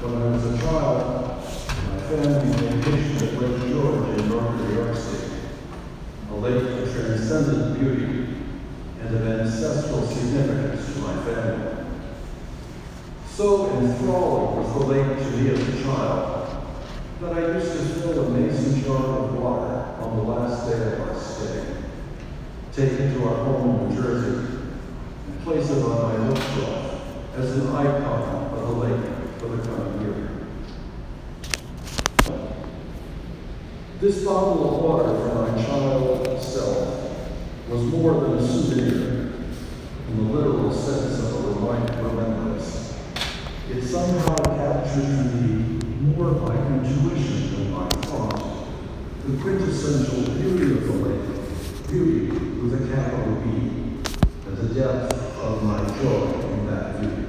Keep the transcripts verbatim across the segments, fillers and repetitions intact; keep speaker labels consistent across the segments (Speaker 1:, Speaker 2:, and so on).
Speaker 1: When I was a child, my family vacationed at Lake George in northern New York State, a lake of transcendent beauty and of ancestral significance to my family. So enthralling was the lake to me as a child that I used to fill a mason jar of water on the last day of our stay, take it to our home in New Jersey, and place it on my bookshelf as an icon of the lake for the coming year. This bottle of water for my child self was more than a souvenir in the literal sense of a remind- remembrance. It somehow captured to me more by intuition than by thought the quintessential beauty of the lake, beauty with a capital B, and the depth of my joy in that beauty.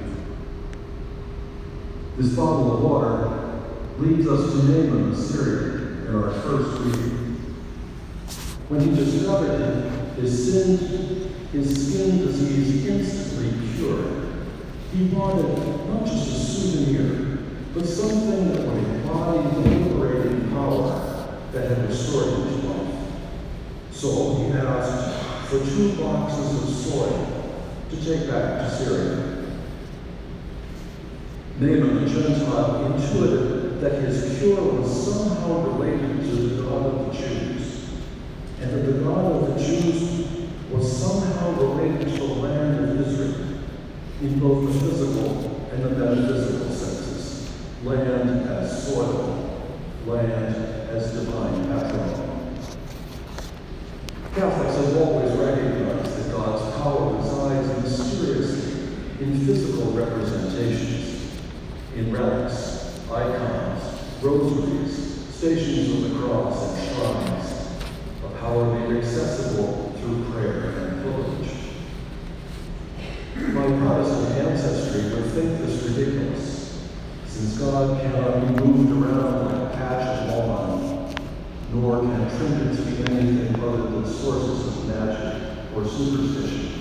Speaker 1: This bottle of water leads us to Naaman the Syrian in our first reading. When he discovered it, his sin, his skin disease instantly cured. He wanted not just a souvenir, but something that would embody the liberating power that had restored him to life. So he asked for two boxes of soil to take back to Syria. Naaman the Gentile intuited that his cure was somehow related to the God of the Jews, and that the God of the Jews was somehow related to the land of Israel in both the physical and the metaphysical senses. Land as soil, land as divine patrimony. Catholics have always recognized that God's power resides mysteriously in physical representations, in relics, icons, rosaries, stations of the cross, and shrines, a power made accessible through prayer and pilgrimage. My Protestant ancestry would think this ridiculous, since God cannot be moved around like a patch of lawn, nor can trinkets be anything other than sources of magic or superstition.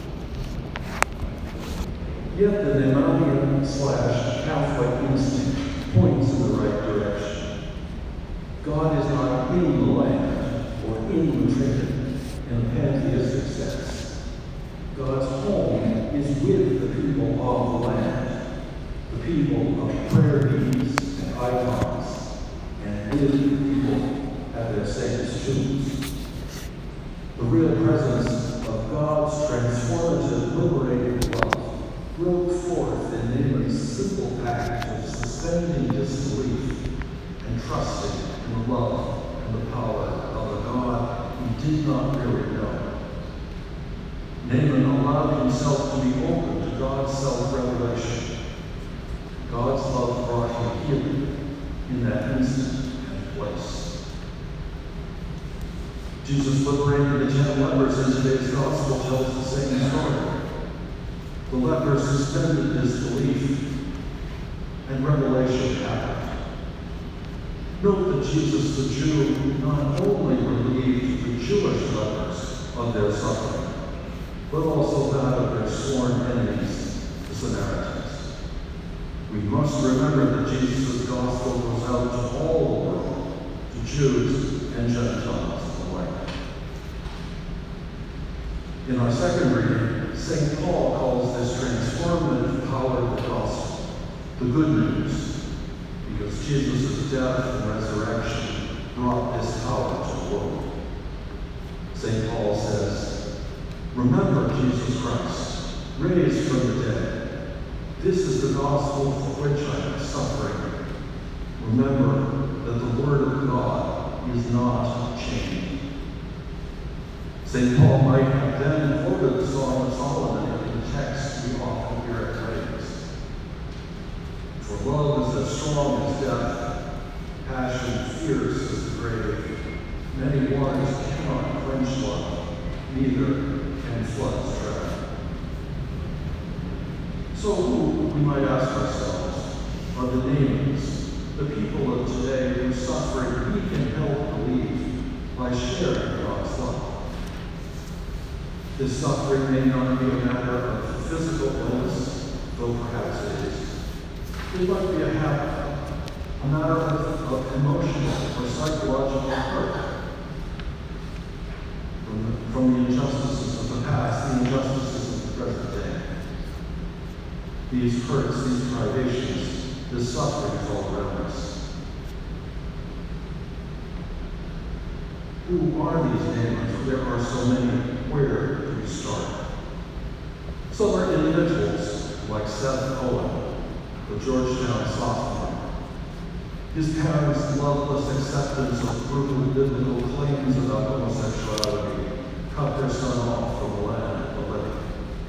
Speaker 1: Yet the Naamanian slash Catholic instinct points in the right direction. God is not in the land or in the trinket in a pantheistic sense. God's home is with the people of the land, the people of prayer beads and icons, and with the people at their saints' tombs. The real presence of God's transformative, liberating love broke forth in Naaman's simple act of suspending disbelief and trusting in the love and the power of a God he did not really know. Naaman allowed himself to be open to God's self-revelation. God's love brought him healing in that instant and place. Jesus liberated the ten lepers in today's gospel tells the same story. The lepers suspended disbelief, and revelation happened. Note that Jesus the Jew not only relieved the Jewish lepers of their suffering, but also that of their sworn enemies, the Samaritans. We must remember that Jesus' gospel goes out to all the world, to Jews and Gentiles alike. In our second reading, Saint Paul calls this transformative power of the gospel the good news, because Jesus' death and resurrection brought this power to the world. Saint Paul says, "Remember Jesus Christ, raised from the dead. This is the gospel for which I am suffering. Remember that the word of God is not chained." Saint Paul might have then quoted the Song of Solomon in the text we often hear at tidings. For love is as strong as death, passion fierce as the grave. Many waters cannot quench love, neither can floods drown. So who, we might ask ourselves, are the Naamans, the people of today whose suffering we can help relieve by sharing God's love? This suffering may not be a matter of physical illness, though perhaps it is. It might be a habit, a matter of, of emotional or psychological hurt from the, from the injustices of the past, the injustices of the present day. These hurts, these privations, this suffering is all around us. Who are these neighbors? There are so many. Where do we start? Some are individuals like Seth Cohen, the Georgetown sophomore. His parents' loveless acceptance of brutal biblical claims about homosexuality cut their son off from the land of the living.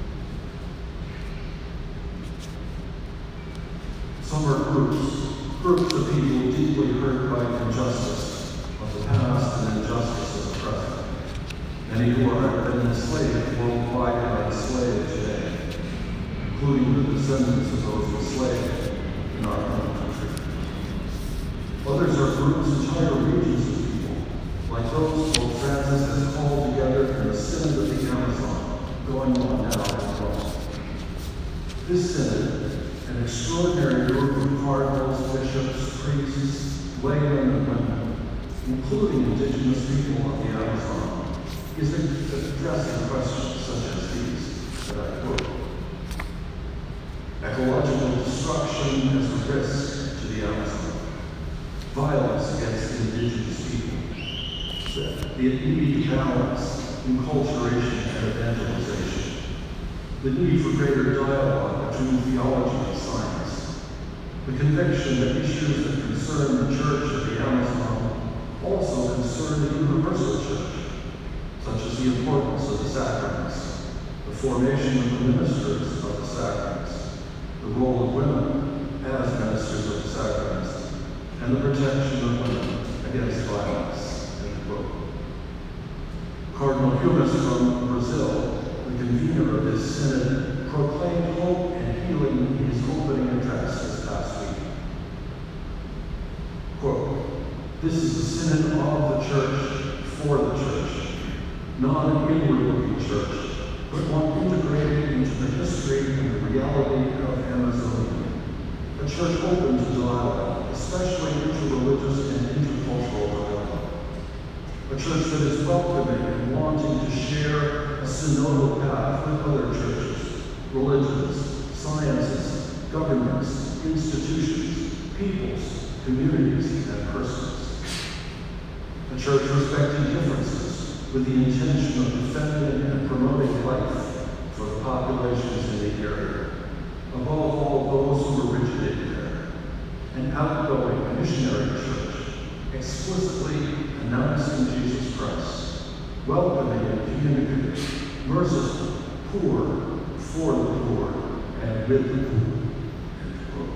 Speaker 1: Some are groups, groups of people deeply hurt by injustice of the past and injustice of the present. Many who are been enslaved worldwide are enslaved today, including the descendants of those enslaved in our own country. Others are groups, entire regions of people, like those Pope Francis has called together in the Synod of the Amazon, going on now in Rome. This Synod, an extraordinary group of cardinals, bishops, priests, laymen, and women, including indigenous people of the Amazon, is addressing questions such as these that I quote. Ecological destruction as a risk to the Amazon. Violence against indigenous people. The need to balance enculturation and evangelization. The need for greater dialogue between theology and science. The conviction that issues that concern the Church of the Amazon also concern the universal Church, such as the importance of the sacraments, the formation of the ministers of the sacraments, the role of women as ministers of the sacraments, and the protection of women against violence. End quote. Cardinal Humes from Brazil, the convener of this synod, proclaimed hope and healing in his opening address this past week. Quote, "This is the synod of the church, for the church, not an inward-looking church, but one integrated into the history and the reality of Amazonia. A church open to dialogue, especially interreligious and intercultural dialogue. A church that is welcoming and wanting to share a synodal path with other churches, religions, sciences, governments, institutions, peoples, communities, and persons. A church respecting differences, with the intention of defending and promoting life for the populations in the area, above all those who originated there. An outgoing missionary church, explicitly announcing Jesus Christ, welcoming and communicative, merciful, poor, for the poor, and with the poor." End quote.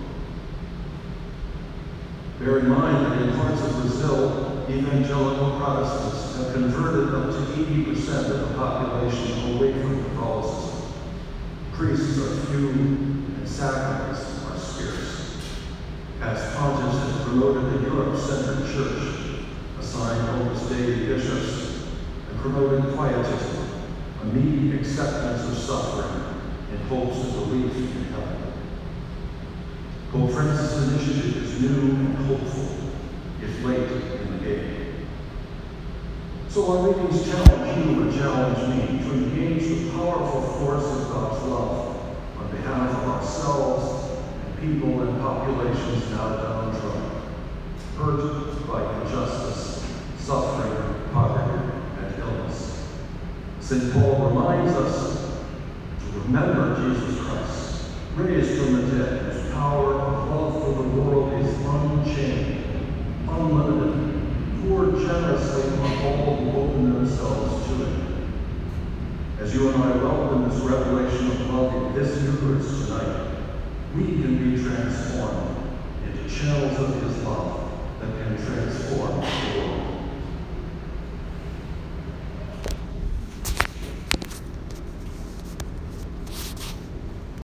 Speaker 1: Bear in mind that in parts of Brazil, evangelical Protestants have converted up to eighty percent of the population away from Catholicism. Priests are few and sacraments are scarce. As pontiffs have promoted the Europe-centered church, assigned Opus Dei bishops, and promoted quietism, immediate acceptance of suffering, in hopes of relief in heaven. Pope Francis' initiative is new and hopeful, if late in the game. So our readings challenge you and challenge me to engage the powerful force of God's love on behalf of ourselves and people and populations now downtrodden, hurt by injustice, suffering, poverty, and illness. Saint Paul reminds us to remember Jesus Christ, raised from the dead, whose power and love for the world is unchained, unlimited, pour generously on all who open themselves to it. As you and I welcome this revelation of love in this Eucharist tonight, we can be transformed into channels of His love that can transform the world.